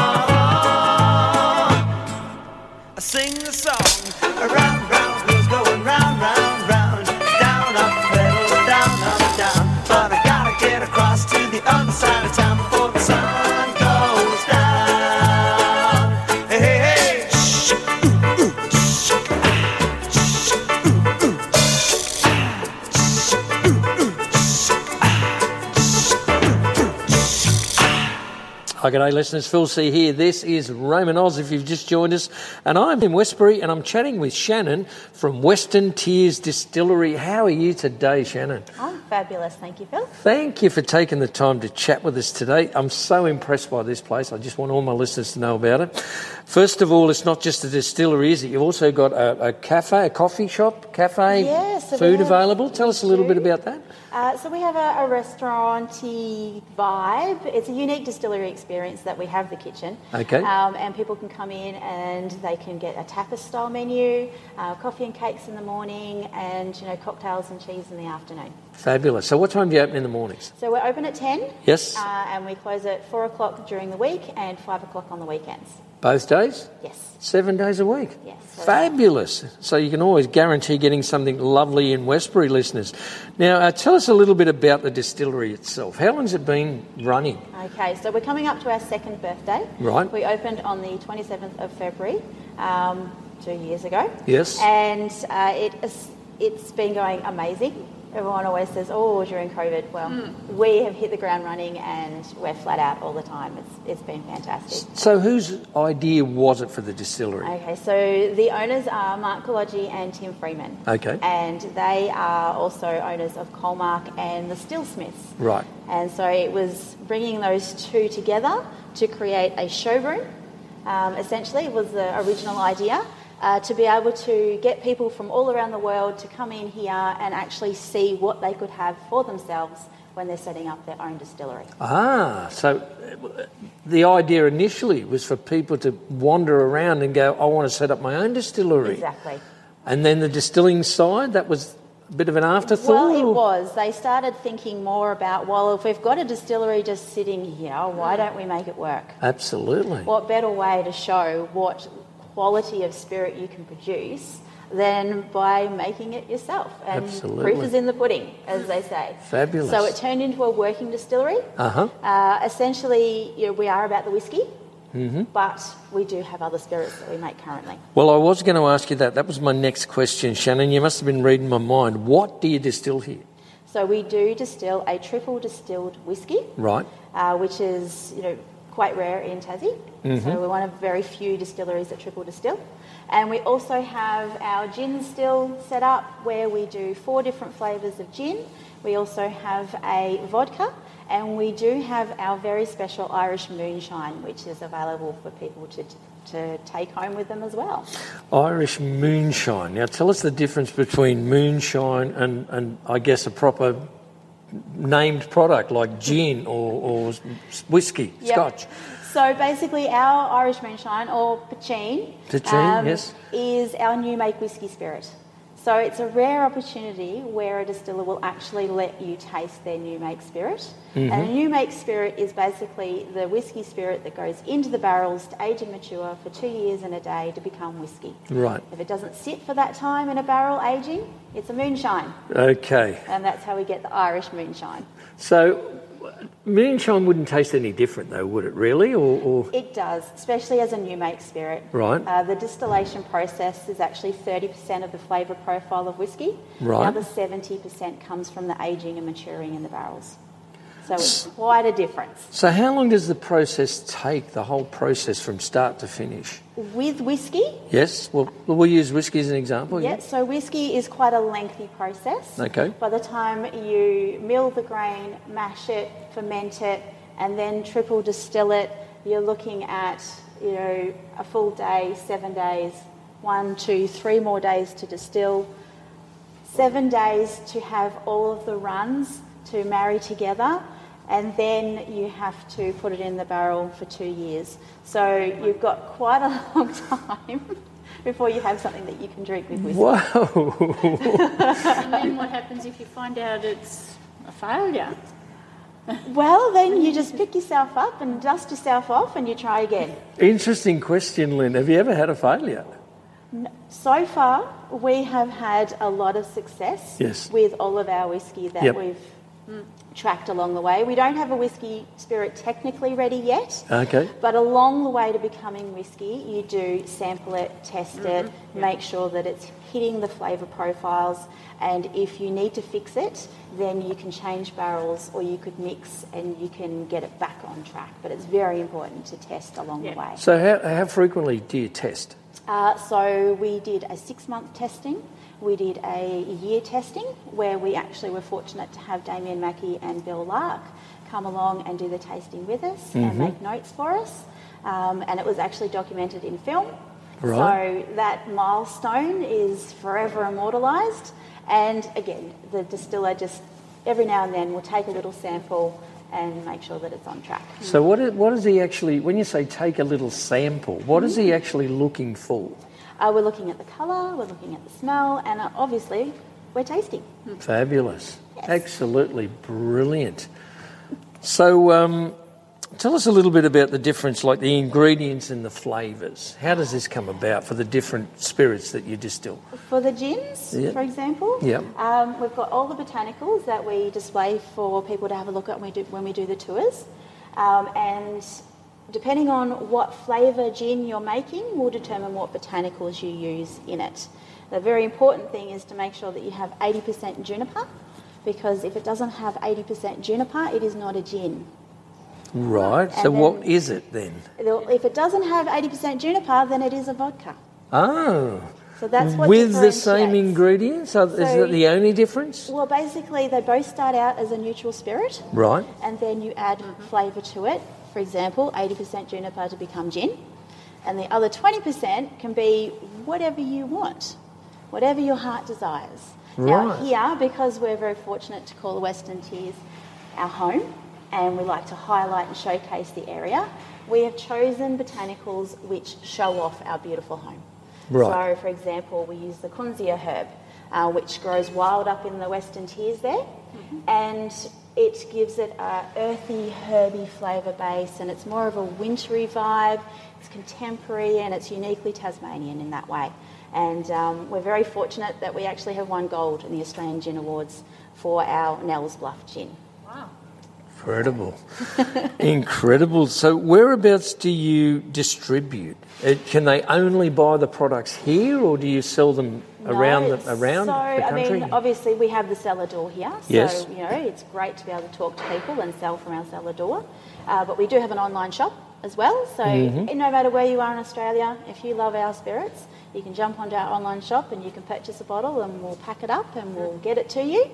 I sing the song, around, round, wheels going round, round, round. Down, up, pedals, down, up, down. But I gotta get across to the other side of town before the sun goes down. Hey, hey, hey. Hi, g'day listeners, Phil C here. This is Raymond Oz if you've just joined us, and I'm in Westbury and I'm chatting with Shannon from Western Tiers Distillery. How are you today, Shannon? I'm fabulous, thank you, Phil. Thank you for taking the time to chat with us today. I'm so impressed by this place. I just want all my listeners to know about it. First of all, it's not just a distillery, is it? You've also got a cafe, a coffee shop, cafe, Yes, so food available. Tell us a little bit about that. So we have a restaurant-y vibe. It's a unique distillery experience that we have the kitchen. Okay. And people can come in and they can get a tapas-style menu, coffee and cakes in the morning, and cocktails and cheese in the afternoon. Fabulous. So what time do you open in the mornings? So we're open at 10. Yes. And we close at 4 o'clock during the week and 5 o'clock on the weekends. Both days? Yes. 7 days a week? Yes. Fabulous. So you can always guarantee getting something lovely in Westbury, listeners. Now, tell us a little bit about the distillery itself. How long has it been running? Okay, so we're coming up to our second birthday. Right. We opened on the 27th of February 2 years ago. Yes. And it's been going amazing. Everyone always says, during COVID. Well, we have hit the ground running and we're flat out all the time. It's been fantastic. So whose idea was it for the distillery? Okay, so the owners are Mark Kolodji and Tim Freeman. Okay. And they are also owners of Colmark and the Stillsmiths. Right. And so it was bringing those two together to create a showroom. Essentially, was the original idea. To be able to get people from all around the world to come in here and actually see what they could have for themselves when they're setting up their own distillery. So the idea initially was for people to wander around and go, I want to set up my own distillery. Exactly. And then the distilling side, that was a bit of an afterthought? Well, it was. They started thinking more about, if we've got a distillery just sitting here, why don't we make it work? Absolutely. What better way to show what quality of spirit you can produce than by making it yourself. And Absolutely. Proof is in the pudding, as they say. Fabulous. So it turned into a working distillery. Essentially, we are about the whiskey, but we do have other spirits that we make currently. Well, I was going to ask you that. That was my next question, Shannon. You must have been reading my mind. What do you distill here? So we do distill a triple distilled whiskey, Right. Which is, quite rare in Tassie. So we're one of very few distilleries that triple distill. And we also have our gin still set up where we do 4 different flavours of gin. We also have a vodka, and we do have our very special Irish moonshine, which is available for people to to take home with them as well. Irish moonshine. Now, tell us the difference between moonshine and I guess a proper named product like gin or whiskey, Yep. scotch. So basically our Irish moonshine, or Pachine, Yes. is our new make whiskey spirit. So it's a rare opportunity where a distiller will actually let you taste their new make spirit. Mm-hmm. And a new make spirit is basically the whiskey spirit that goes into the barrels to age and mature for 2 years and a day to become whiskey. Right. If it doesn't sit for that time in a barrel aging, it's a moonshine. Okay. And that's how we get the Irish moonshine. So moonshine wouldn't taste any different though, would it really? Or It does, especially as a new make spirit. Right. The distillation process is actually 30% of the flavour profile of whiskey. Right. The other 70% comes from the aging and maturing in the barrels. So it's quite a difference. So how long does the process take, the whole process from start to finish? With whiskey, Yes, well, we'll use whiskey as an example. yeah, so whiskey is quite a lengthy process. Okay. By the time you mill the grain, mash it, ferment it, and then triple distill it, you're looking at, a full day, 7 days, 1, 2, 3 more days to distill, 7 days to have all of the runs to marry together, and then you have to put it in the barrel for 2 years. So you've got quite a long time before you have something that you can drink with whiskey. Wow. And then what happens if you find out it's a failure? Well, then you just pick yourself up and dust yourself off and you try again. Interesting question, Lynn. Have you ever had a failure? So far, we have had a lot of success Yes. with all of our whiskey that Yep. we've tracked along the way. We don't have a whiskey spirit technically ready yet, Okay. but along the way to becoming whiskey, you do sample it, test it, make sure that it's hitting the flavour profiles, and if you need to fix it, then you can change barrels or you could mix and you can get it back on track. But it's very important to test along the way. So how frequently do you test? So we did a 6-month testing. We did a year testing where we actually were fortunate to have Damien Mackey and Bill Lark come along and do the tasting with us and make notes for us. And it was actually documented in film. Right. So that milestone is forever immortalised. And again, the distiller just every now and then will take a little sample and make sure that it's on track. So what is he actually, when you say take a little sample, what is he actually looking for? We're looking at the colour, we're looking at the smell, and obviously we're tasting. Fabulous. Yes. Absolutely brilliant. So tell us a little bit about the difference, like the ingredients and the flavours. How does this come about for the different spirits that you distill? For the gins, Yep. for example, Yep. we've got all the botanicals that we display for people to have a look at when we do the tours. And depending on what flavour gin you're making will determine what botanicals you use in it. The very important thing is to make sure that you have 80% juniper, because if it doesn't have 80% juniper, it is not a gin. Right. So And what then- is it then? If it doesn't have 80% juniper, then it is a vodka. Oh. So that's what With the same differentiates. ingredients? Is that the only difference? Well, basically, they both start out as a neutral spirit, Right. and then you add flavour to it. For example, 80% juniper to become gin, and the other 20% can be whatever you want, whatever your heart desires. Now Right. here, because we're very fortunate to call the Western Tiers our home, and we like to highlight and showcase the area, we have chosen botanicals which show off our beautiful home. Right. So, for example, we use the Kunzia herb, which grows wild up in the Western Tiers there, and it gives it a earthy, herby flavour base, and it's more of a wintry vibe. It's contemporary and it's uniquely Tasmanian in that way. And we're very fortunate that we actually have won gold in the Australian Gin Awards for our Nell's Bluff gin. Incredible. Incredible. So whereabouts do you distribute? Can they only buy the products here, or do you sell them around the country? I mean, obviously we have the cellar door here, so Yes. it's great to be able to talk to people and sell from our cellar door. But we do have an online shop as well, so no matter where you are in Australia, if you love our spirits, you can jump onto our online shop and you can purchase a bottle and we'll pack it up and we'll get it to you.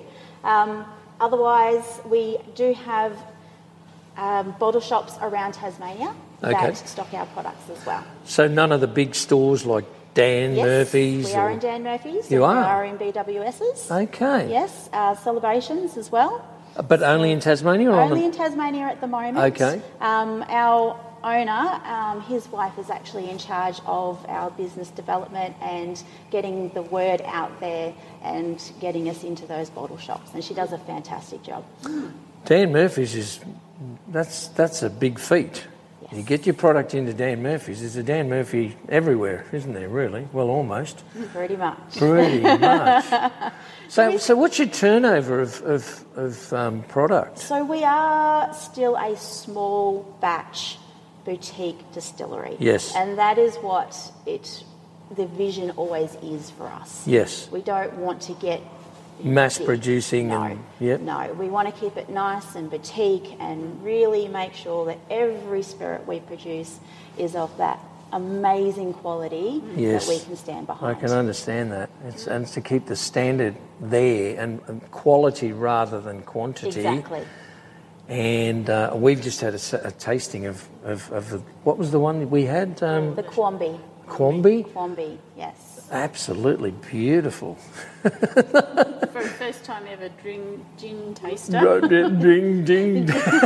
Otherwise, we do have bottle shops around Tasmania. Okay. that stock our products as well. So none of the big stores like Dan Yes, Murphy's? we are in Dan Murphy's. You and are? We are in BWS's. Okay. Yes, Celebrations as well. But only in Tasmania or Only on in Tasmania at the moment. Okay. Our owner, his wife is actually in charge of our business development and getting the word out there and getting us into those bottle shops, and she does a fantastic job. Dan Murphy's that's a big feat. Yes. You get your product into Dan Murphy's. There's a Dan Murphy everywhere, isn't there, really? Well, almost. Pretty much. Pretty much. So what's your turnover of product? So we are still a small batch boutique distillery. Yes. And that is what the vision always is for us. Yes. We don't want to get Mass big. producing No, and... Yep. no, we want to keep it nice and boutique and really make sure that every spirit we produce is of that amazing quality Yes. that we can stand I behind. can understand that. It's to keep the standard there and quality rather than quantity. Exactly. And we've just had a tasting of the, what was the one that we had? The Quamby. Quamby? Quamby, yes. Absolutely beautiful. For a first time ever gin taster. Ding, ding.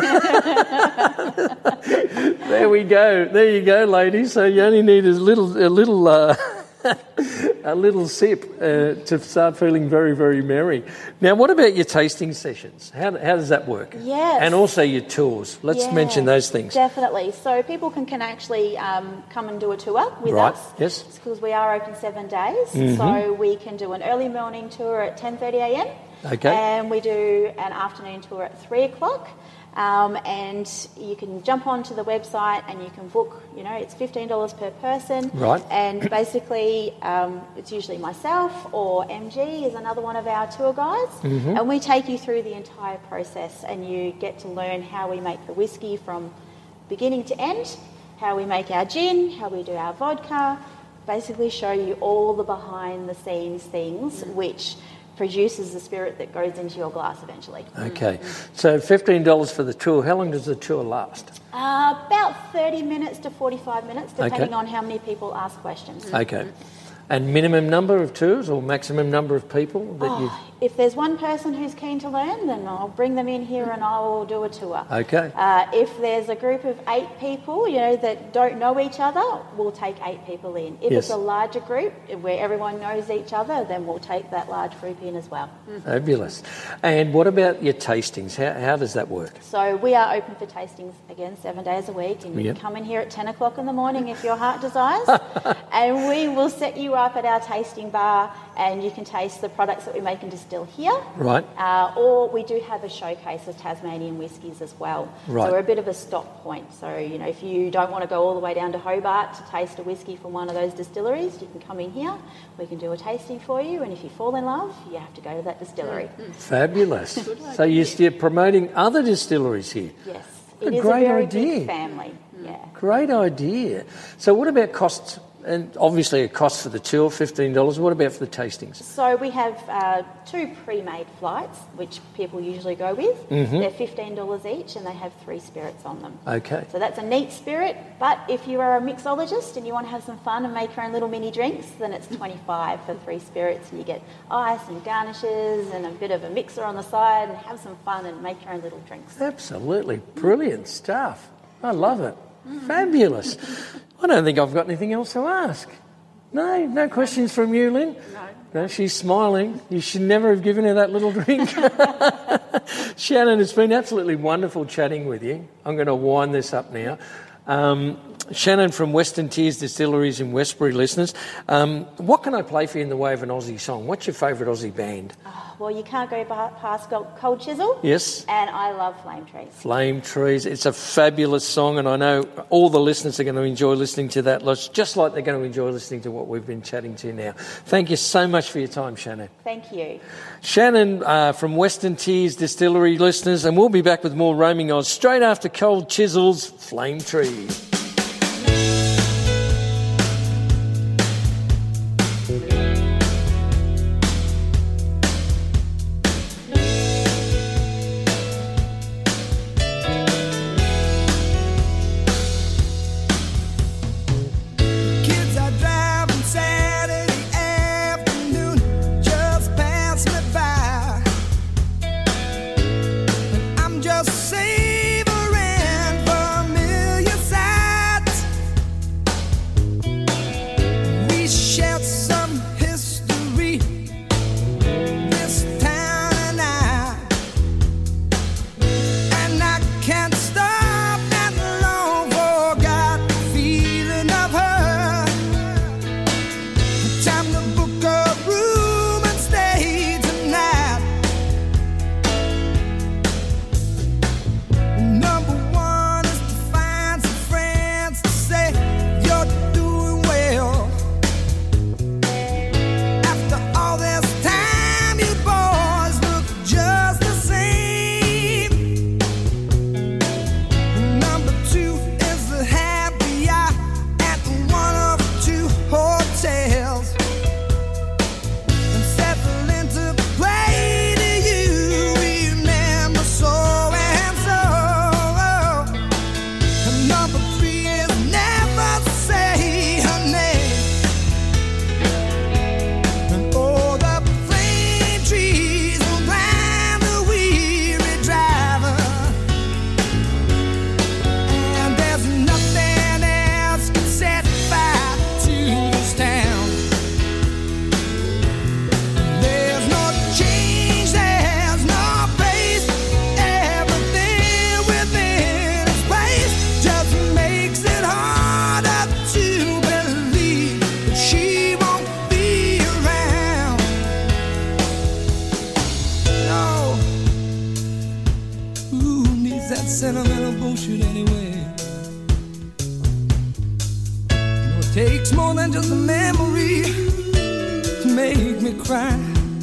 There we go. There you go, ladies. So you only need a little sip to start feeling very, very merry. Now, what about your tasting sessions? How does that work? Yes. And also your tours. Let's Yeah, mention those things. Definitely. So people can actually come and do a tour with Right, us. yes. Because we are open 7 days. So we can do an early morning tour at 10:30 a.m. Okay. And we do an afternoon tour at 3 o'clock. And you can jump onto the website and you can book, it's $15 per person. Right. And basically, it's usually myself or MG is another one of our tour guides. And we take you through the entire process and you get to learn how we make the whiskey from beginning to end, how we make our gin, how we do our vodka, basically show you all the behind the scenes things which produces the spirit that goes into your glass eventually. Okay. So $15 for the tour. How long does the tour last? About 30 minutes to 45 minutes, depending Okay. on how many people ask questions. Okay. And minimum number of tours or maximum number of people that you... If there's one person who's keen to learn, then I'll bring them in here and I'll do a tour. Okay. If there's a group of 8 people, that don't know each other, we'll take 8 people in. If Yes. it's a larger group where everyone knows each other, then we'll take that large group in as well. Fabulous. And what about your tastings? How does that work? So we are open for tastings again 7 days a week, and you Yep. can come in here at 10 o'clock in the morning if your heart desires, and we will set you up at our tasting bar, and you can taste the products that we make and distill here. Right. Or we do have a showcase of Tasmanian whiskies as well. Right. So we're a bit of a stop point. So, if you don't want to go all the way down to Hobart to taste a whiskey from one of those distilleries, you can come in here. We can do a tasting for you, and if you fall in love, you have to go to that distillery. Fabulous. So you're promoting other distilleries here. Yes. What It a is great a very idea. big family. Yeah. Great idea. So what about costs? And obviously a cost for the tour, $15. What about for the tastings? So we have 2 pre-made flights, which people usually go with. They're $15 each, and they have 3 spirits on them. Okay. So that's a neat spirit, but if you are a mixologist and you want to have some fun and make your own little mini drinks, then it's $25 for 3 spirits, and you get ice and garnishes and a bit of a mixer on the side, and have some fun and make your own little drinks. Absolutely. Brilliant stuff. I love it. Fabulous. I don't think I've got anything else to ask. No questions from you, Lynn? No, she's smiling. You should never have given her that little drink. Shannon, it's been absolutely wonderful chatting with you. I'm going to wind this up now. Shannon from Western Tiers Distilleries in Westbury, listeners. What can I play for you in the way of an Aussie song? What's your favourite Aussie band? Well, you can't go past Cold Chisel. Yes. And I love Flame Trees. Flame Trees. It's a fabulous song, and I know all the listeners are going to enjoy listening to that, just like they're going to enjoy listening to what we've been chatting to now. Thank you so much for your time, Shannon. Thank you. Shannon from Western Tiers Distillery, listeners, and we'll be back with more Roaming Oz straight after Cold Chisel's Flame Trees. but she won't be around. No. Who needs that sentimental bullshit anyway? You know, it takes more than just a memory to make me cry.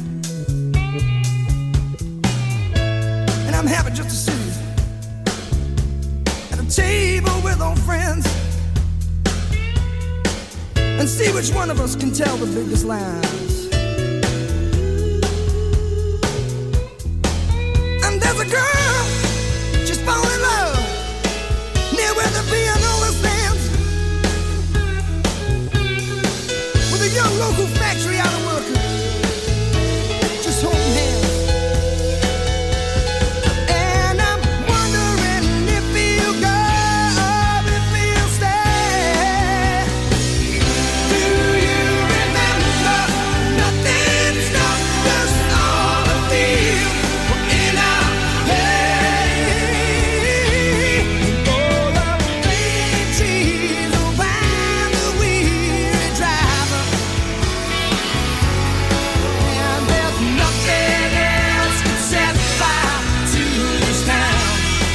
And I'm happy just to sit at a table with old friends and see which one of us can tell the biggest lies. And there's a girl, she's fallen in love near where the piano stands, with a young local factory out of worker, just holding hands. And I'm wondering if he'll go or if he'll stay. Do you remember nothing stopped us all the feel in our head? All the green trees around the weary driver, and there's nothing else can set fire to this town.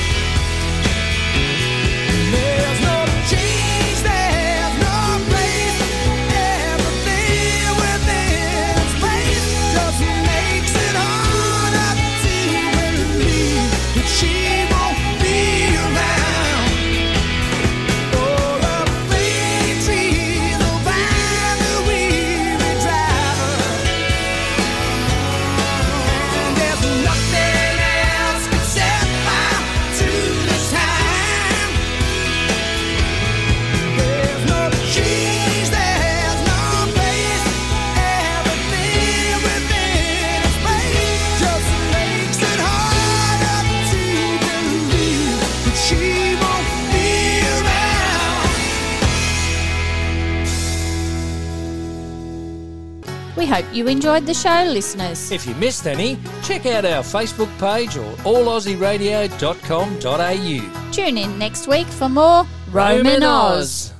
There's no change, there's no place, everything within its place just makes it harder to believe that she won't be around. All the green trees around the weary driver, and there's nothing else can set fire to this time. There's no change, there's no place, everything within its place just makes it harder to believe that she won't be around. We hope you enjoyed the show, listeners. If you missed any, check out our Facebook page or allaussieradio.com.au. Tune in next week for more Roman Oz.